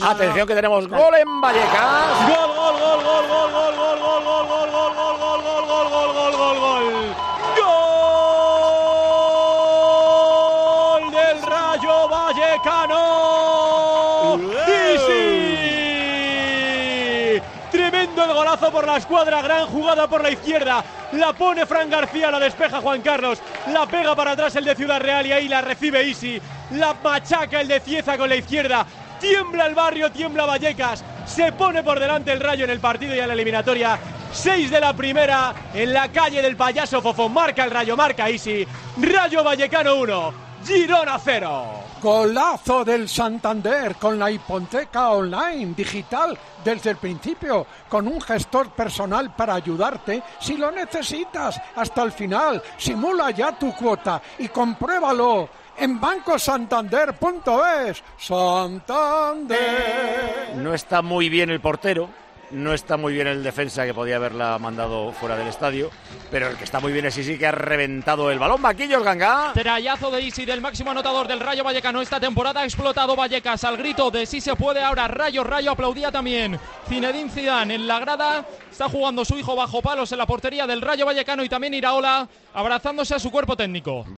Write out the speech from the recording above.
Atención que tenemos gol en Vallecas. Gol, gol, gol, gol, gol, gol, gol, gol, gol, gol, gol, gol, gol, gol, gol, gol, gol, gol, gol. Gol del Rayo Vallecano. Y sí. Tremendo el golazo por la escuadra, gran jugada por la izquierda. La pone Fran García, la despeja Juan Carlos. La pega para atrás el de Ciudad Real y ahí la recibe Isi. La machaca el de Cieza con la izquierda. Tiembla el barrio, tiembla Vallecas. Se pone por delante el Rayo en el partido y en la eliminatoria. 6 de la primera en la calle del Payaso Fofo. Marca el Rayo, marca Isi. Rayo Vallecano 1, Girona 0. Golazo del Santander con la hipoteca online digital desde el principio, con un gestor personal para ayudarte si lo necesitas hasta el final. Simula ya tu cuota y compruébalo en bancosantander.es. Santander. No está muy bien el portero, no está muy bien el defensa, que podía haberla mandado fuera del estadio, pero el que está muy bien es Isi, que ha reventado el balón. Maquillos, Ganga. Trayazo de Isi, del máximo anotador del Rayo Vallecano esta temporada. Ha explotado Vallecas al grito de sí se puede. Ahora Rayo, Rayo aplaudía también Zinedine Zidane en la grada. Está jugando su hijo bajo palos en la portería del Rayo Vallecano y también Iraola abrazándose a su cuerpo técnico.